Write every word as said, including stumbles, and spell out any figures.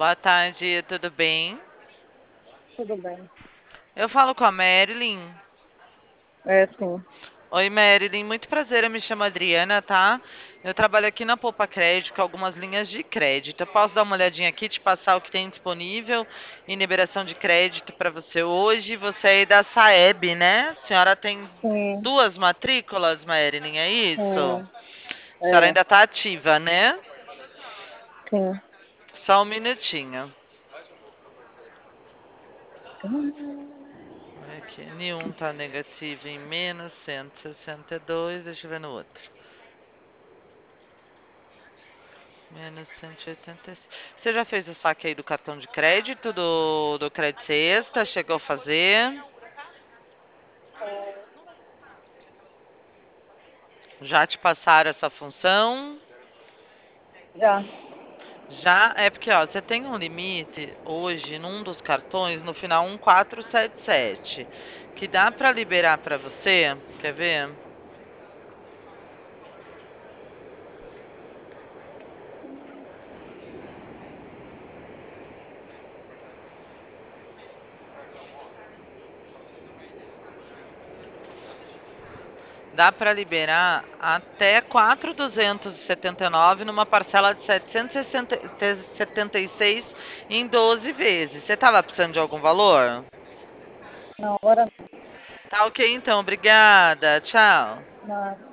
Boa tarde, tudo bem? Tudo bem. Eu falo com a Marilyn. É, sim. Oi, Marilyn, muito prazer, eu me chamo Adriana, tá? Eu trabalho aqui na Poupa Crédito com algumas linhas de crédito. Eu posso dar uma olhadinha aqui, te passar o que tem disponível em liberação de crédito para você hoje. Você é aí da Saeb, né? A senhora tem Sim, duas matrículas, Marilyn, é isso? sim. A senhora É, ainda está ativa, né? sim. Só um minutinho. Aqui, N um tá negativo em menos cento e sessenta e dois, deixa eu ver no outro. Menos cento e oitenta e seis. Você já fez o saque aí do cartão de crédito, do, do Crédito Sexta? Chegou a fazer? Já te passaram essa função? Já. Já, é porque, ó, você tem um limite hoje num dos cartões, no final um quatro sete sete, que dá para liberar para você, quer ver? Dá para liberar até quatro mil duzentos e setenta e nove numa parcela de setecentos e setenta e seis em doze vezes. Você estava precisando de algum valor? Não, agora Tá ok, então. Obrigada. Tchau. não.